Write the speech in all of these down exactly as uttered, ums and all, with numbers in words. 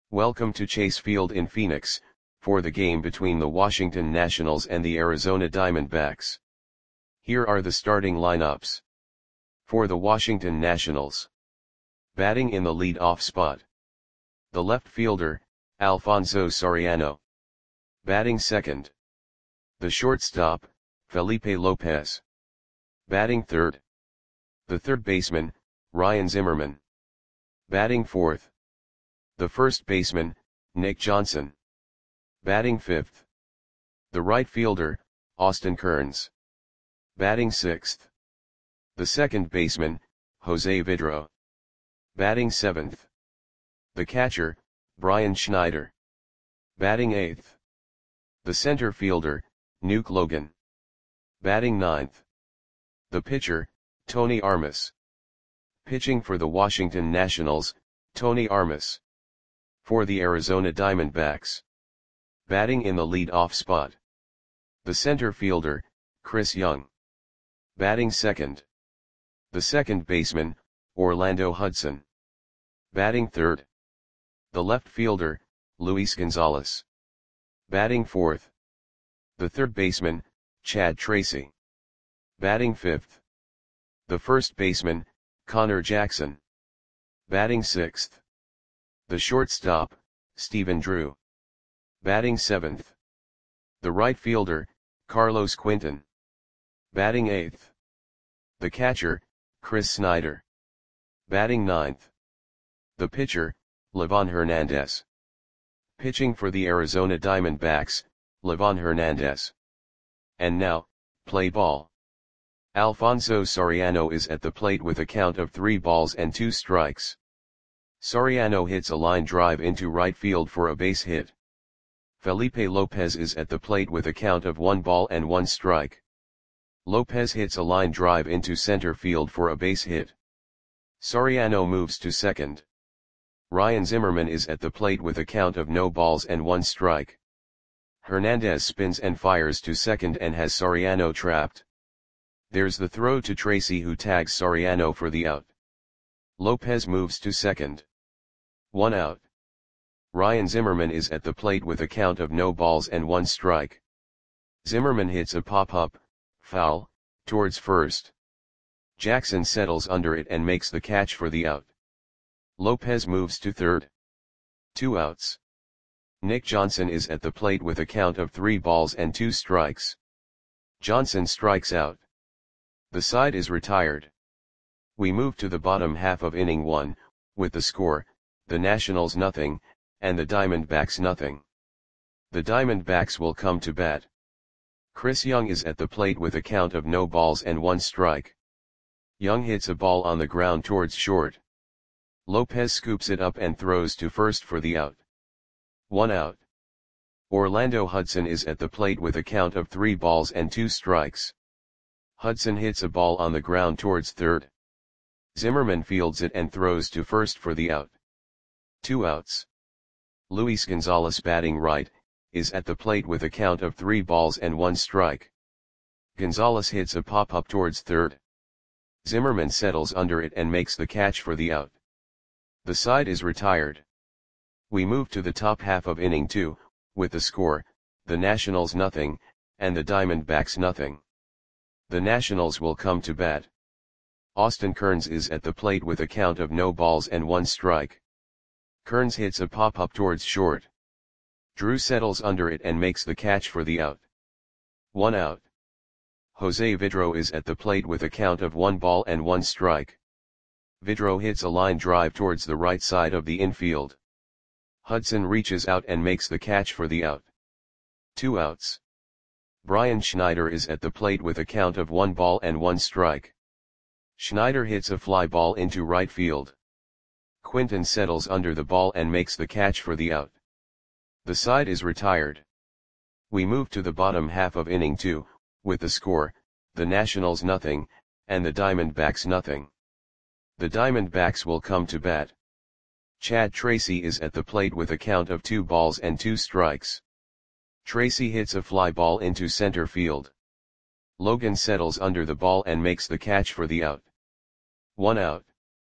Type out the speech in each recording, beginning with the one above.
Welcome to Chase Field in Phoenix, for the game between the Washington Nationals and the Arizona Diamondbacks. Here are the starting lineups. For the Washington Nationals. Batting in the lead-off spot. The left fielder, Alfonso Soriano. Batting second. The shortstop, Felipe Lopez. Batting third. The third baseman, Ryan Zimmerman. Batting fourth. The first baseman, Nick Johnson. Batting fifth. The right fielder, Austin Kearns. Batting sixth. The second baseman, Jose Vidro. Batting seventh. The catcher, Brian Schneider. Batting eighth. The center fielder, Nuke Logan. Batting ninth. The pitcher, Tony Armas. Pitching for the Washington Nationals, Tony Armas. For the Arizona Diamondbacks. Batting in the lead-off spot. The center fielder, Chris Young. Batting second. The second baseman, Orlando Hudson. Batting third. The left fielder, Luis Gonzalez. Batting fourth. The third baseman, Chad Tracy. Batting fifth. The first baseman, Connor Jackson. Batting sixth. The shortstop, Stephen Drew. Batting seventh. The right fielder, Carlos Quinton. Batting eighth. The catcher, Chris Snyder. Batting ninth. The pitcher, Livan Hernandez. Pitching for the Arizona Diamondbacks, Livan Hernandez. And now, play ball. Alfonso Soriano is at the plate with a count of three balls and two strikes. Soriano hits a line drive into right field for a base hit. Felipe Lopez is at the plate with a count of one ball and one strike. Lopez hits a line drive into center field for a base hit. Soriano moves to second. Ryan Zimmerman is at the plate with a count of no balls and one strike. Hernandez spins and fires to second and has Soriano trapped. There's the throw to Tracy, who tags Soriano for the out. Lopez moves to second. One out. Ryan Zimmerman is at the plate with a count of no balls and one strike. Zimmerman hits a pop-up, foul, towards first. Jackson settles under it and makes the catch for the out. Lopez moves to third. Two outs. Nick Johnson is at the plate with a count of three balls and two strikes. Johnson strikes out. The side is retired. We move to the bottom half of inning one, with the score, the Nationals nothing, and the Diamondbacks nothing. The Diamondbacks will come to bat. Chris Young is at the plate with a count of no balls and one strike. Young hits a ball on the ground towards short. Lopez scoops it up and throws to first for the out. One out. Orlando Hudson is at the plate with a count of three balls and two strikes. Hudson hits a ball on the ground towards third. Zimmerman fields it and throws to first for the out. Two outs. Luis Gonzalez, batting right, is at the plate with a count of three balls and one strike. Gonzalez hits a pop-up towards third. Zimmerman settles under it and makes the catch for the out. The side is retired. We move to the top half of inning two, with the score, the Nationals nothing, and the Diamondbacks nothing. The Nationals will come to bat. Austin Kearns is at the plate with a count of no balls and one strike. Kearns hits a pop-up towards short. Drew settles under it and makes the catch for the out. One out. Jose Vidro is at the plate with a count of one ball and one strike. Vidro hits a line drive towards the right side of the infield. Hudson reaches out and makes the catch for the out. Two outs. Brian Schneider is at the plate with a count of one ball and one strike. Schneider hits a fly ball into right field. Quinton settles under the ball and makes the catch for the out. The side is retired. We move to the bottom half of inning two, with the score, the Nationals nothing, and the Diamondbacks nothing. The Diamondbacks will come to bat. Chad Tracy is at the plate with a count of two balls and two strikes. Tracy hits a fly ball into center field. Logan settles under the ball and makes the catch for the out. One out.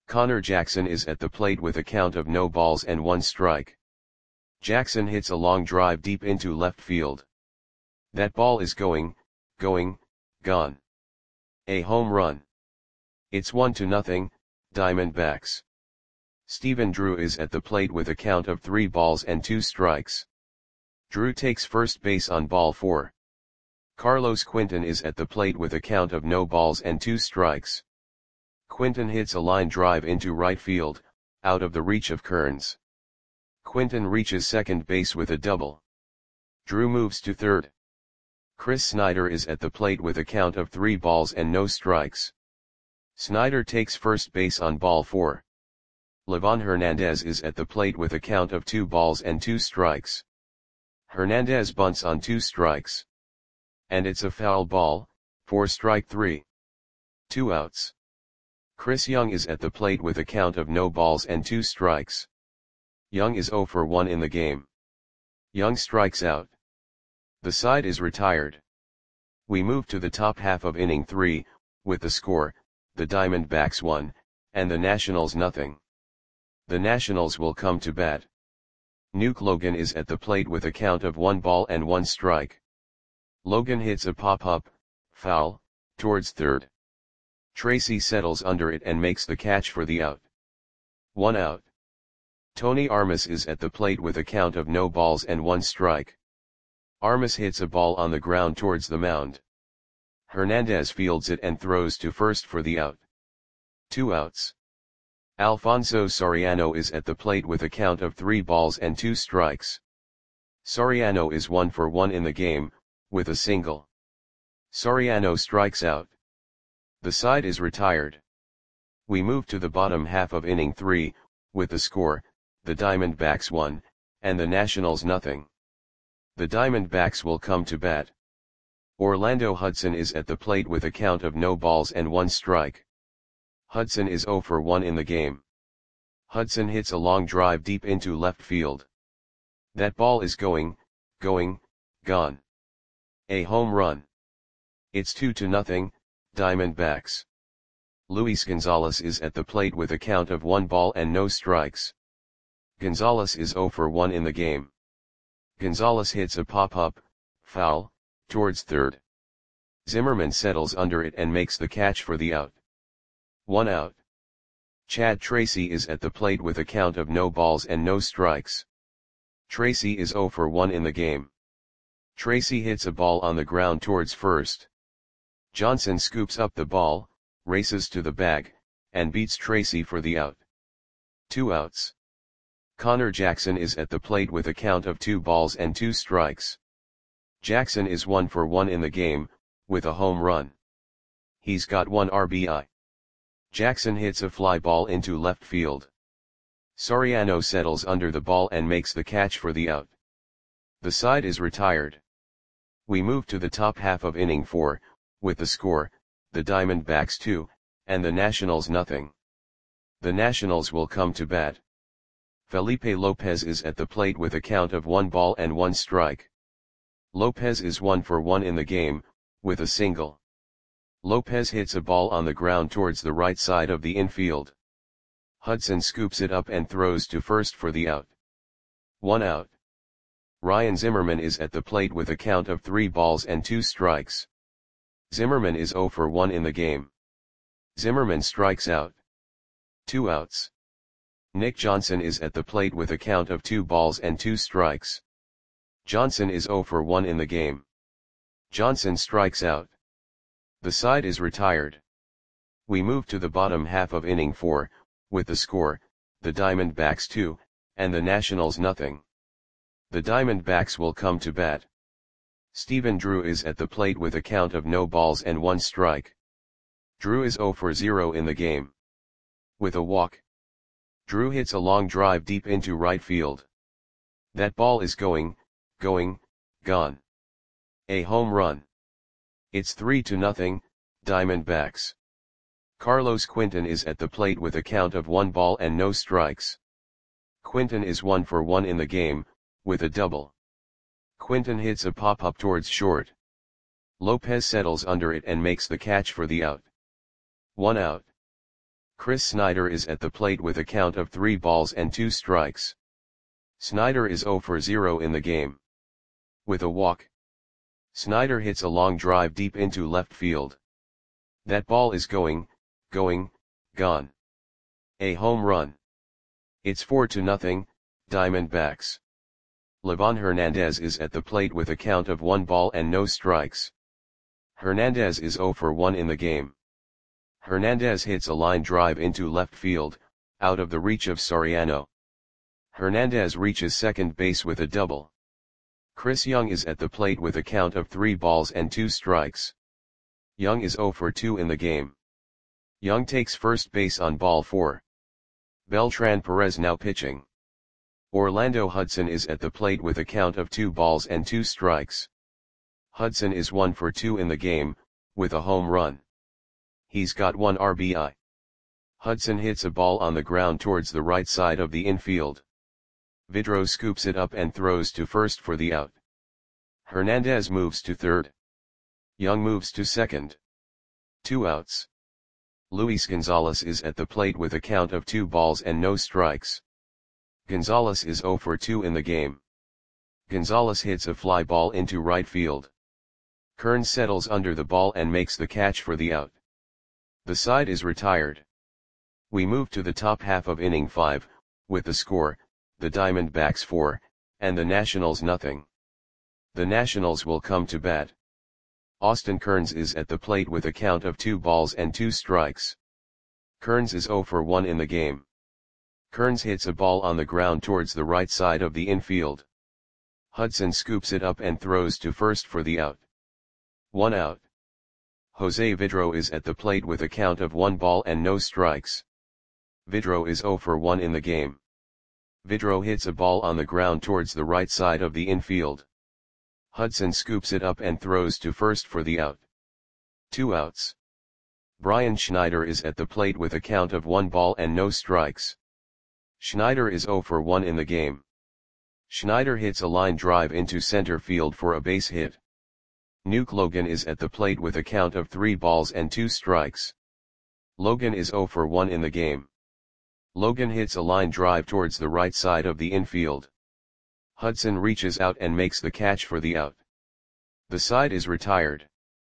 Connor Jackson is at the plate with a count of no balls and one strike. Jackson hits a long drive deep into left field. That ball is going, going, gone. A home run. It's one to nothing, Diamondbacks. Stephen Drew is at the plate with a count of three balls and two strikes. Drew takes first base on ball four. Carlos Quinton is at the plate with a count of no balls and two strikes. Quinton hits a line drive into right field, out of the reach of Kearns. Quinton reaches second base with a double. Drew moves to third. Chris Snyder is at the plate with a count of three balls and no strikes. Snyder takes first base on ball four. Livan Hernandez is at the plate with a count of two balls and two strikes. Hernandez bunts on two strikes. And it's a foul ball, for strike three. Two outs. Chris Young is at the plate with a count of no balls and two strikes. Young is zero for one in the game. Young strikes out. The side is retired. We move to the top half of inning three, with the score, the Diamondbacks one, and the Nationals nothing. The Nationals will come to bat. Nuke Logan is at the plate with a count of one ball and one strike. Logan hits a pop-up, foul, towards third. Tracy settles under it and makes the catch for the out. One out. Tony Armas is at the plate with a count of no balls and one strike. Armas hits a ball on the ground towards the mound. Hernandez fields it and throws to first for the out. Two outs. Alfonso Soriano is at the plate with a count of three balls and two strikes. Soriano is one for one in the game, with a single. Soriano strikes out. The side is retired. We move to the bottom half of inning three, with the score, the Diamondbacks one, and the Nationals nothing. The Diamondbacks will come to bat. Orlando Hudson is at the plate with a count of no balls and one strike. Hudson is zero for one in the game. Hudson hits a long drive deep into left field. That ball is going, going, gone. A home run. It's two to nothing, Diamondbacks. Luis Gonzalez is at the plate with a count of one ball and no strikes. Gonzalez is zero for one in the game. Gonzalez hits a pop-up, foul, towards third. Zimmerman settles under it and makes the catch for the out. One out. Chad Tracy is at the plate with a count of no balls and no strikes. Tracy is zero for one in the game. Tracy hits a ball on the ground towards first. Johnson scoops up the ball, races to the bag, and beats Tracy for the out. Two outs. Connor Jackson is at the plate with a count of two balls and two strikes. Jackson is one for one in the game, with a home run. He's got one R B I. Jackson hits a fly ball into left field. Soriano settles under the ball and makes the catch for the out. The side is retired. We move to the top half of inning four, with the score, the Diamondbacks two, and the Nationals nothing. The Nationals will come to bat. Felipe Lopez is at the plate with a count of one ball and one strike. Lopez is one for one in the game, with a single. Lopez hits a ball on the ground towards the right side of the infield. Hudson scoops it up and throws to first for the out. One out. Ryan Zimmerman is at the plate with a count of three balls and two strikes. Zimmerman is zero for one in the game. Zimmerman strikes out. Two outs. Nick Johnson is at the plate with a count of two balls and two strikes. Johnson is zero for one in the game. Johnson strikes out. The side is retired. We move to the bottom half of inning four, with the score, the Diamondbacks two, and the Nationals nothing. The Diamondbacks will come to bat. Stephen Drew is at the plate with a count of no balls and one strike. Drew is zero for zero in the game. With a walk. Drew hits a long drive deep into right field. That ball is going, going, gone. A home run. It's three to nothing, Diamondbacks. Carlos Quinton is at the plate with a count of one ball and no strikes. Quinton is one for one in the game, with a double. Quinton hits a pop-up towards short. Lopez settles under it and makes the catch for the out. One out. Chris Snyder is at the plate with a count of three balls and two strikes. Snyder is zero for zero in the game. With a walk, Snyder hits a long drive deep into left field. That ball is going, going, gone. A home run. It's four to nothing, Diamondbacks. Livan Hernandez is at the plate with a count of one ball and no strikes. Hernandez is zero for one in the game. Hernandez hits a line drive into left field, out of the reach of Soriano. Hernandez reaches second base with a double. Chris Young is at the plate with a count of three balls and two strikes. Young is zero for two in the game. Young takes first base on ball four. Beltran Perez now pitching. Orlando Hudson is at the plate with a count of two balls and two strikes. Hudson is one for two in the game, with a home run. He's got one R B I. Hudson hits a ball on the ground towards the right side of the infield. Vidro scoops it up and throws to first for the out. Hernandez moves to third. Young moves to second. Two outs. Luis Gonzalez is at the plate with a count of two balls and no strikes. Gonzalez is zero for two in the game. Gonzalez hits a fly ball into right field. Kearns settles under the ball and makes the catch for the out. The side is retired. We move to the top half of inning five, with the score, the Diamondbacks four, and the Nationals nothing. The Nationals will come to bat. Austin Kearns is at the plate with a count of two balls and two strikes. Kearns is zero for one in the game. Kearns hits a ball on the ground towards the right side of the infield. Hudson scoops it up and throws to first for the out. One out. Jose Vidro is at the plate with a count of one ball and no strikes. Vidro is zero for one in the game. Vidro hits a ball on the ground towards the right side of the infield. Hudson scoops it up and throws to first for the out. Two outs. Brian Schneider is at the plate with a count of one ball and no strikes. Schneider is zero for one in the game. Schneider hits a line drive into center field for a base hit. Nuke Logan is at the plate with a count of three balls and two strikes. Logan is zero for one in the game. Logan hits a line drive towards the right side of the infield. Hudson reaches out and makes the catch for the out. The side is retired.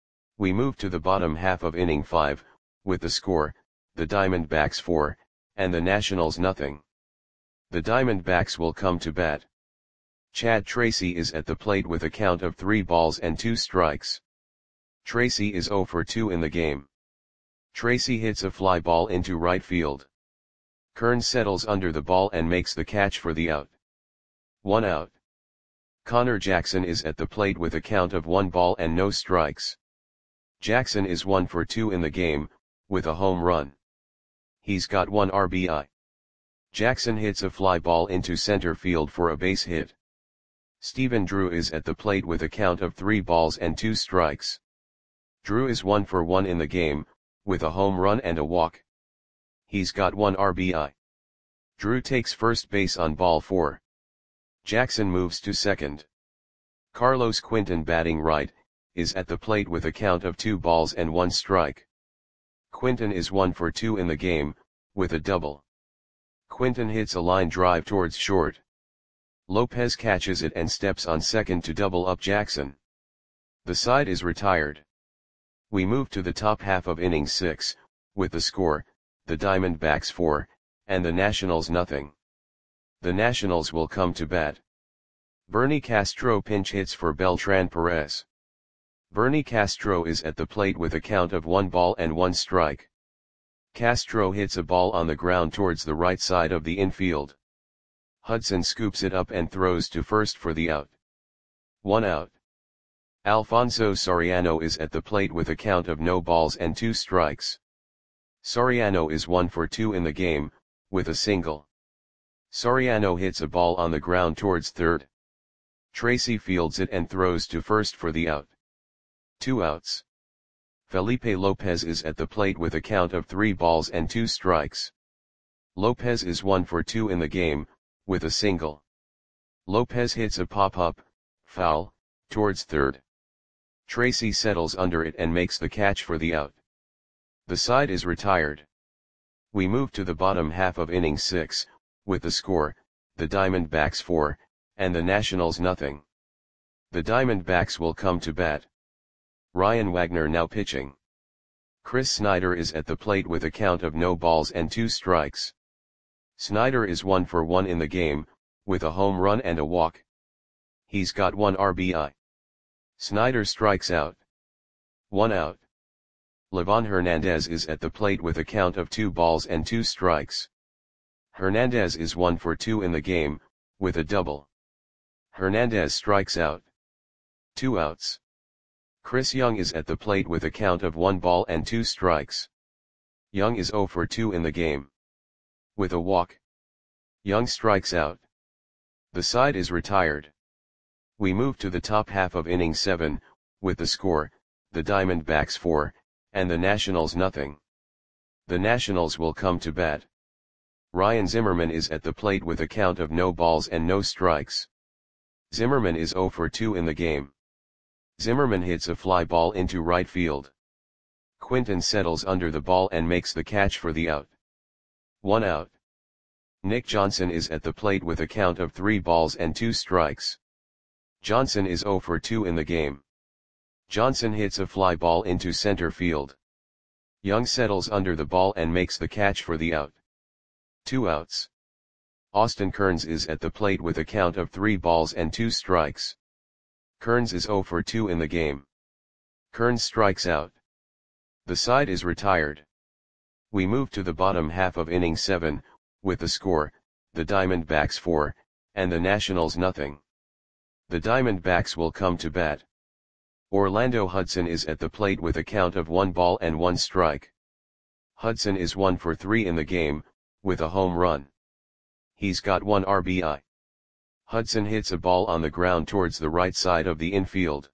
We move to the bottom half of inning five, with the score, the Diamondbacks four, and the Nationals nothing. The Diamondbacks will come to bat. Chad Tracy is at the plate with a count of three balls and two strikes. Tracy is zero for two in the game. Tracy hits a fly ball into right field. Kearns settles under the ball and makes the catch for the out. One out. Connor Jackson is at the plate with a count of one ball and no strikes. Jackson is one for two in the game, with a home run. He's got one R B I. Jackson hits a fly ball into center field for a base hit. Stephen Drew is at the plate with a count of three balls and two strikes. Drew is one for one in the game, with a home run and a walk. He's got one R B I. Drew takes first base on ball four. Jackson moves to second. Carlos Quinton, batting right, is at the plate with a count of two balls and one strike. Quinton is one for two in the game, with a double. Quinton hits a line drive towards short. Lopez catches it and steps on second to double up Jackson. The side is retired. We move to the top half of inning six, with the score, the Diamondbacks four, and the Nationals nothing. The Nationals will come to bat. Bernie Castro pinch hits for Beltran Perez. Bernie Castro is at the plate with a count of one ball and one strike. Castro hits a ball on the ground towards the right side of the infield. Hudson scoops it up and throws to first for the out. One out. Alfonso Soriano is at the plate with a count of no balls and two strikes. Soriano is one for two in the game, with a single. Soriano hits a ball on the ground towards third. Tracy fields it and throws to first for the out. Two outs. Felipe Lopez is at the plate with a count of three balls and two strikes. Lopez is one for two in the game, with a single. Lopez hits a pop-up, foul, towards third. Tracy settles under it and makes the catch for the out. The side is retired. We move to the bottom half of inning six, with the score, the Diamondbacks four, and the Nationals nothing. The Diamondbacks will come to bat. Ryan Wagner now pitching. Chris Snyder is at the plate with a count of no balls and two strikes. Snyder is one for one in the game, with a home run and a walk. He's got one R B I. Snyder strikes out. One out. Livan Hernandez is at the plate with a count of two balls and two strikes. Hernandez is one for two in the game, with a double. Hernandez strikes out. Two outs. Chris Young is at the plate with a count of one ball and two strikes. Young is zero for two in the game. With a walk. Young strikes out. The side is retired. We move to the top half of inning seven, with the score, the Diamondbacks four, and the Nationals nothing. The Nationals will come to bat. Ryan Zimmerman is at the plate with a count of no balls and no strikes. Zimmerman is zero for two in the game. Zimmerman hits a fly ball into right field. Quinton settles under the ball and makes the catch for the out. One out. Nick Johnson is at the plate with a count of three balls and two strikes. Johnson is zero for two in the game. Johnson hits a fly ball into center field. Young settles under the ball and makes the catch for the out. Two outs. Austin Kearns is at the plate with a count of three balls and two strikes. Kearns is zero for two in the game. Kearns strikes out. The side is retired. We move to the bottom half of inning seven, with the score, the Diamondbacks four, and the Nationals nothing. The Diamondbacks will come to bat. Orlando Hudson is at the plate with a count of one ball and one strike. Hudson is one for three in the game, with a home run. He's got one R B I. Hudson hits a ball on the ground towards the right side of the infield.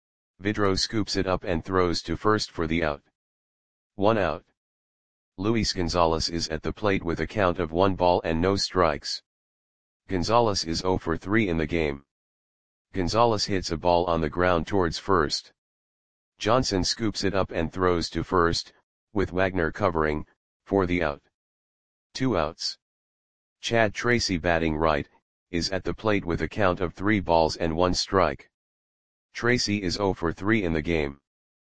Vidro scoops it up and throws to first for the out. One out. Luis Gonzalez is at the plate with a count of one ball and no strikes. Gonzalez is zero for three in the game. Gonzalez hits a ball on the ground towards first. Johnson scoops it up and throws to first, with Wagner covering, for the out. Two outs. Chad Tracy batting right, is at the plate with a count of three balls and one strike. Tracy is zero for three in the game.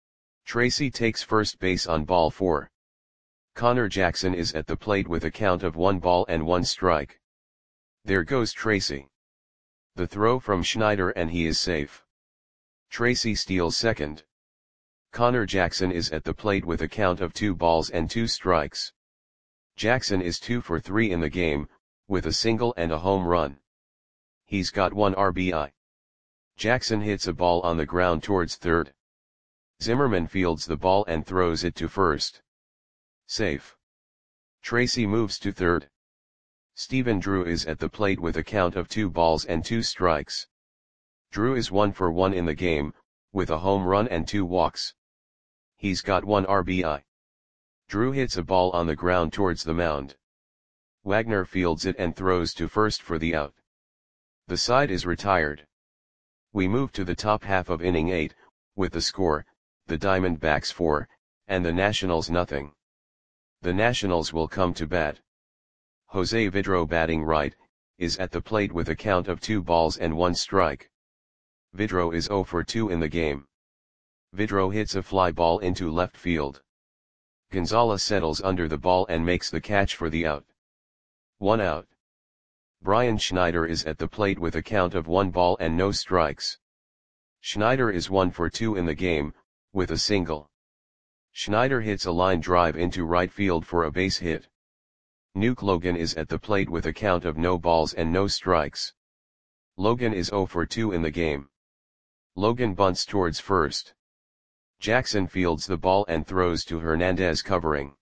Tracy takes first base on ball four. Connor Jackson is at the plate with a count of one ball and one strike. There goes Tracy. The throw from Schneider and he is safe. Tracy steals second. Connor Jackson is at the plate with a count of two balls and two strikes. Jackson is two for three in the game, with a single and a home run. He's got one R B I. Jackson hits a ball on the ground towards third. Zimmerman fields the ball and throws it to first. Safe. Tracy moves to third. Stephen Drew is at the plate with a count of two balls and two strikes. Drew is one for one in the game, with a home run and two walks. He's got one R B I. Drew hits a ball on the ground towards the mound. Wagner fields it and throws to first for the out. The side is retired. We move to the top half of inning eight, with the score, the Diamondbacks four, and the Nationals nothing. The Nationals will come to bat. Jose Vidro batting right, is at the plate with a count of two balls and one strike. Vidro is zero for two in the game. Vidro hits a fly ball into left field. Gonzalez settles under the ball and makes the catch for the out. One out. Brian Schneider is at the plate with a count of one ball and no strikes. Schneider is one for two in the game, with a single. Schneider hits a line drive into right field for a base hit. Nuke Logan is at the plate with a count of no balls and no strikes. Logan is zero for two in the game. Logan bunts towards first. Jackson fields the ball and throws to Hernandez covering.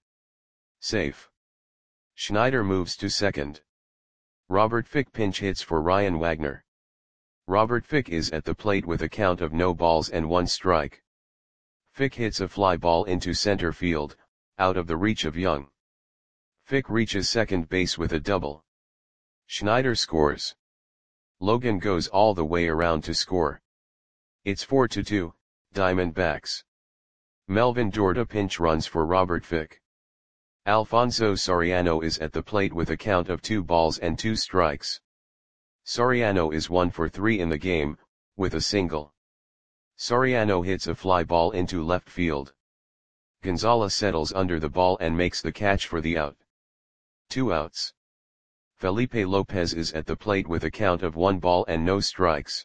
Safe. Schneider moves to second. Robert Fick pinch hits for Ryan Wagner. Robert Fick is at the plate with a count of no balls and one strike. Fick hits a fly ball into center field, out of the reach of Young. Fick reaches second base with a double. Schneider scores. Logan goes all the way around to score. It's four to two, Diamondbacks. Melvin Dorda pinch runs for Robert Fick. Alfonso Soriano is at the plate with a count of two balls and two strikes. Soriano is one for three in the game, with a single. Soriano hits a fly ball into left field. Gonzalez settles under the ball and makes the catch for the out. Two outs. Felipe Lopez is at the plate with a count of one ball and no strikes.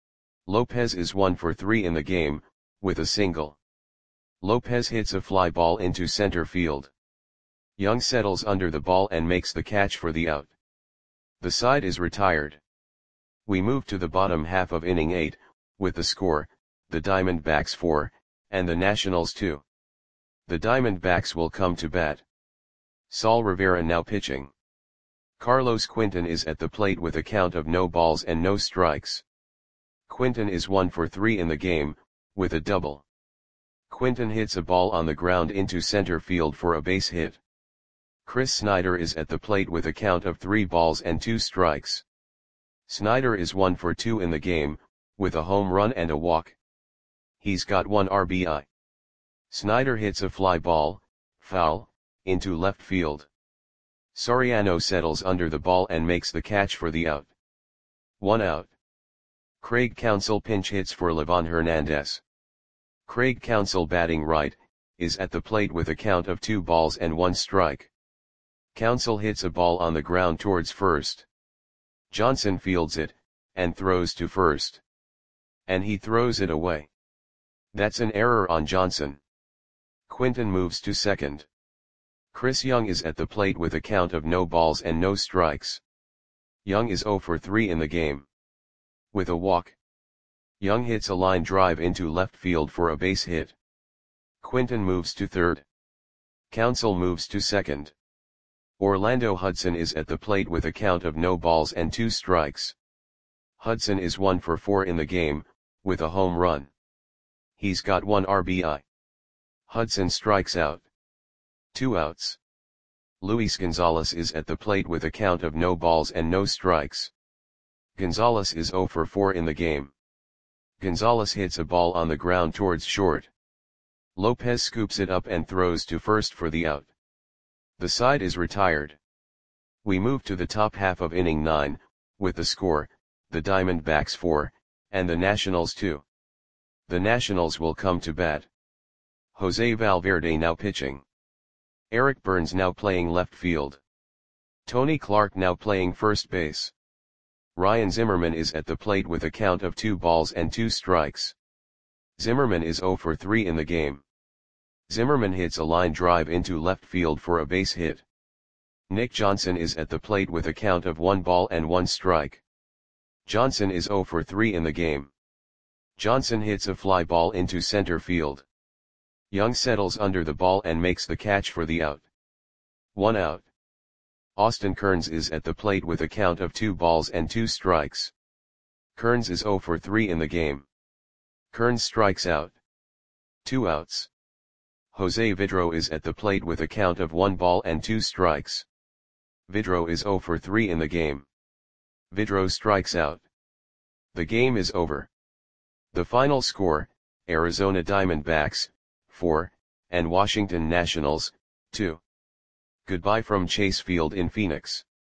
Lopez is one for three in the game, with a single. Lopez hits a fly ball into center field. Young settles under the ball and makes the catch for the out. The side is retired. We move to the bottom half of inning eight, with the score, the Diamondbacks four, and the Nationals two. The Diamondbacks will come to bat. Saul Rivera now pitching. Carlos Quinton is at the plate with a count of no balls and no strikes. Quinton is one for three in the game, with a double. Quinton hits a ball on the ground into center field for a base hit. Chris Snyder is at the plate with a count of three balls and two strikes. Snyder is one for two in the game, with a home run and a walk. He's got one R B I. Snyder hits a fly ball, foul, into left field. Soriano settles under the ball and makes the catch for the out. One out. Craig Counsell pinch hits for Livan Hernandez. Craig Counsell, batting right, is at the plate with a count of two balls and one strike. Counsell hits a ball on the ground towards first. Johnson fields it, and throws to first. And he throws it away. That's an error on Johnson. Quinton moves to second. Chris Young is at the plate with a count of no balls and no strikes. Young is zero for three in the game. With a walk. Young hits a line drive into left field for a base hit. Quinton moves to third. Counsell moves to second. Orlando Hudson is at the plate with a count of no balls and two strikes. Hudson is one for four in the game, with a home run. He's got one R B I. Hudson strikes out. Two outs. Luis Gonzalez is at the plate with a count of no balls and no strikes. Gonzalez is zero for four in the game. Gonzalez hits a ball on the ground towards short. Lopez scoops it up and throws to first for the out. The side is retired. We move to the top half of inning nine, with the score, the Diamondbacks four, and the Nationals two. The Nationals will come to bat. Jose Valverde now pitching. Eric Burns now playing left field. Tony Clark now playing first base. Ryan Zimmerman is at the plate with a count of two balls and two strikes. Zimmerman is zero for three in the game. Zimmerman hits a line drive into left field for a base hit. Nick Johnson is at the plate with a count of one ball and one strike. Johnson is zero for three in the game. Johnson hits a fly ball into center field. Young settles under the ball and makes the catch for the out. One out. Austin Kearns is at the plate with a count of two balls and two strikes. Kearns is zero for three in the game. Kearns strikes out. Two outs. Jose Vidro is at the plate with a count of one ball and two strikes. Vidro is zero for three in the game. Vidro strikes out. The game is over. The final score, Arizona Diamondbacks, four, and Washington Nationals, two. Goodbye from Chase Field in Phoenix.